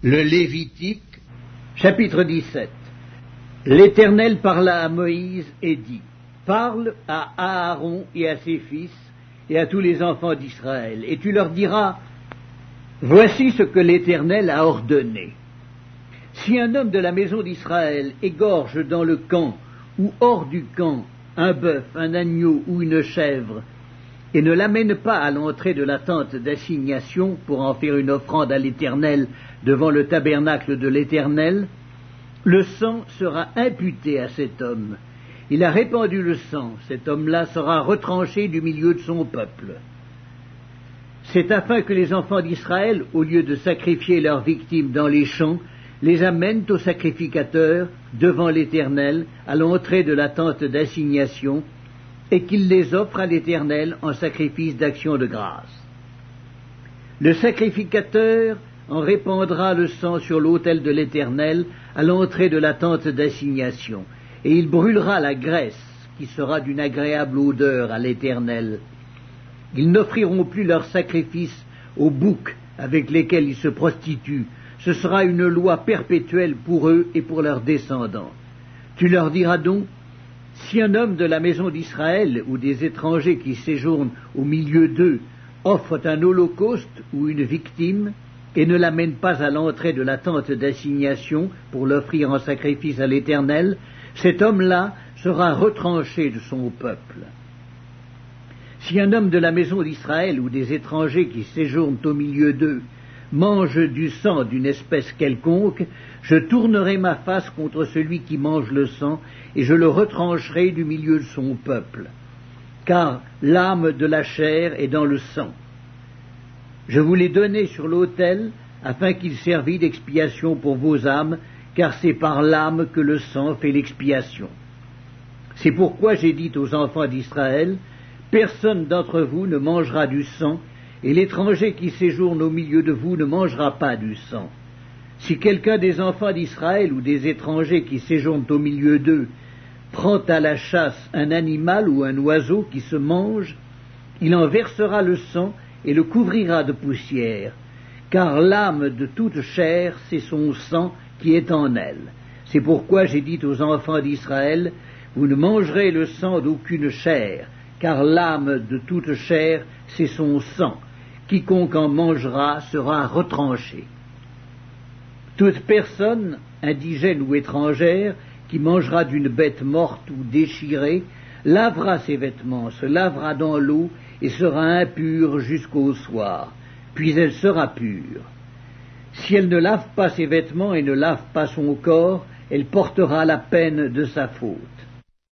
Le Lévitique, chapitre 17. L'Éternel parla à Moïse et dit, « Parle à Aaron et à ses fils et à tous les enfants d'Israël, et tu leur diras, « Voici ce que l'Éternel a ordonné. Si un homme de la maison d'Israël égorge dans le camp ou hors du camp un bœuf, un agneau ou une chèvre, et ne l'amène pas à l'entrée de la tente d'assignation pour en faire une offrande à l'Éternel devant le tabernacle de l'Éternel, le sang sera imputé à cet homme. Il a répandu le sang, cet homme-là sera retranché du milieu de son peuple. C'est afin que les enfants d'Israël, au lieu de sacrifier leurs victimes dans les champs, les amènent au sacrificateur devant l'Éternel à l'entrée de la tente d'assignation, et qu'il les offre à l'Éternel en sacrifice d'action de grâce. Le sacrificateur en répandra le sang sur l'autel de l'Éternel à l'entrée de la tente d'assignation, et il brûlera la graisse, qui sera d'une agréable odeur à l'Éternel. Ils n'offriront plus leur sacrifice aux boucs avec lesquels ils se prostituent. Ce sera une loi perpétuelle pour eux et pour leurs descendants. Tu leur diras donc, si un homme de la maison d'Israël ou des étrangers qui séjournent au milieu d'eux offre un holocauste ou une victime et ne l'amène pas à l'entrée de la tente d'assignation pour l'offrir en sacrifice à l'Éternel, cet homme-là sera retranché de son peuple. Si un homme de la maison d'Israël ou des étrangers qui séjournent au milieu d'eux mange du sang d'une espèce quelconque, je tournerai ma face contre celui qui mange le sang, et je le retrancherai du milieu de son peuple. Car l'âme de la chair est dans le sang. Je vous l'ai donné sur l'autel, afin qu'il servît d'expiation pour vos âmes, car c'est par l'âme que le sang fait l'expiation. C'est pourquoi j'ai dit aux enfants d'Israël, personne d'entre vous ne mangera du sang, et l'étranger qui séjourne au milieu de vous ne mangera pas du sang. Si quelqu'un des enfants d'Israël ou des étrangers qui séjournent au milieu d'eux prend à la chasse un animal ou un oiseau qui se mange, il en versera le sang et le couvrira de poussière, car l'âme de toute chair, c'est son sang qui est en elle. C'est pourquoi j'ai dit aux enfants d'Israël, vous ne mangerez le sang d'aucune chair, car l'âme de toute chair, c'est son sang. Quiconque en mangera sera retranché. Toute personne, indigène ou étrangère, qui mangera d'une bête morte ou déchirée, lavera ses vêtements, se lavera dans l'eau et sera impure jusqu'au soir, puis elle sera pure. Si elle ne lave pas ses vêtements et ne lave pas son corps, elle portera la peine de sa faute.